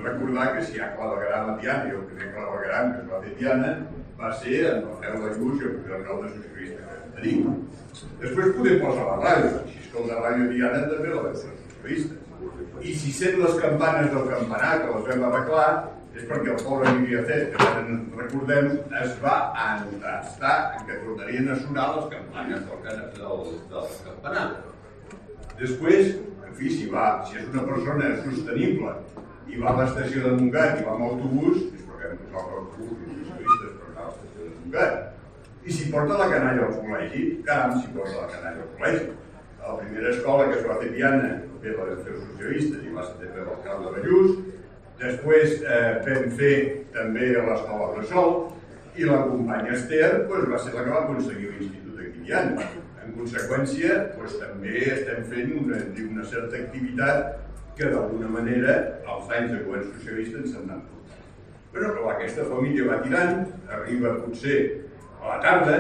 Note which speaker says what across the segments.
Speaker 1: recordar que si hi ha clavegueram a Tiana, i el primer clavegueram que es va fer Tiana va ser en Rafael Lluix i el primer alcalde socialista que tenim. Després podem posar la ràdio, així és que el de Ràdio Tiana també la veu ser socialista. I si sent les campanes del campanar que les vam arreglar és perquè el pobre Emili Acet, que ara ens recordem, es va entestar que tornarien a sonar les campanes del campanar. Després, en fi, si és una persona sostenible i va a l'estació de Montgat i va amb autobús, és perquè hem posat l'autobús i els socialistes per anar a l'estació de Montgat. I si porta la canalla al col·legi, caram, si porta la canalla al col·legi. A la primera escola que es va fer Tiana, bé, la vam fer els socialistes i va ser també l'alcalde Ballús. Després vam fer també l'escola Bressol i la companya Esther va ser la que va aconseguir l'Institut de Tiana. En conseqüència, també estem fent una certa activitat que d'alguna manera els anys de govern socialista ens han anat portant. Però aquesta família va tirant, arriba potser a la tarda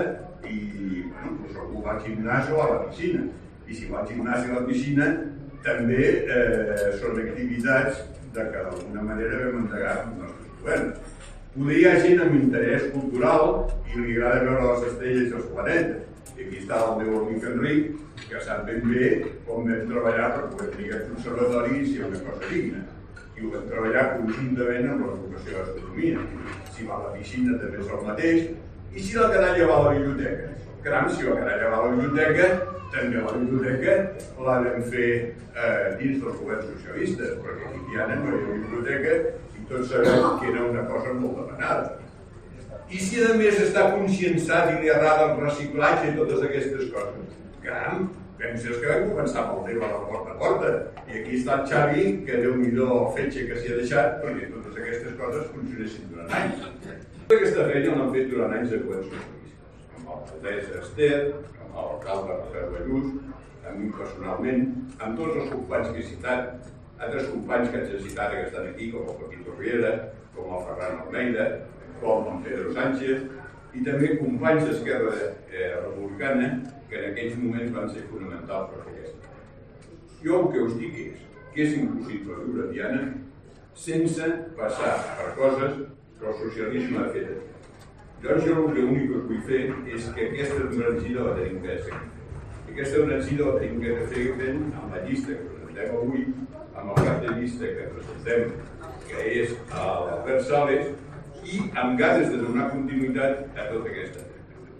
Speaker 1: i algú va al gimnàs o a la piscina. I si va al gimnàs i a la piscina també són activitats que d'alguna manera vam endegar els nostres governs. Poder hi ha gent amb interès cultural i li agrada veure les estrelles i els planetes. I aquí està el meu amic Enric, que sap ben bé com vam treballar per poder tenir aquest conservatori i ser una cosa digna. I ho vam treballar conjuntament amb l'educació d'astronomia. Si va a la piscina també és el mateix. I si la canalla va a la biblioteca? Caram, si la canalla va a la biblioteca, també la biblioteca la vam fer dins dels governs socialistes, perquè aquí Tiana no hi ha biblioteca i tots sabem que era una cosa molt demanada. I si a més està conscienciat i li agrada el reciclatge i totes aquestes coses, caram, penses que vam començar amb el tema de la porta a porta. I aquí està el Xavi, que Déu-n'hi-do el fetge que s'hi ha deixat perquè totes aquestes coses funcionessin durant anys. Aquesta feina l'han fet durant anys de governs socialistes, amb l'alcaldessa Esther, amb l'alcalde Rafael Ballús, amb mi personalment, amb tots els companys que he citat, altres companys que haig de citar que estan aquí, com el Paquito Riera, com el Ferran Almeida, com el Pedro Sánchez, i també companys d'Esquerra Republicana que en aquells moments van ser fonamentals per fer aquesta feina. Jo el que us dic és que és impossible viure a Tiana sense passar per coses que el socialisme ha fet aquí. Llavors jo l'únic que us vull fer és que aquesta embranzida la tenim que fer. I aquesta embranzida la tenim que fer fent amb la llista que presentem avui, amb el cap de llista que presentem, que és l'Albert Sales, i amb ganes de donar continuïtat a tota aquesta feina.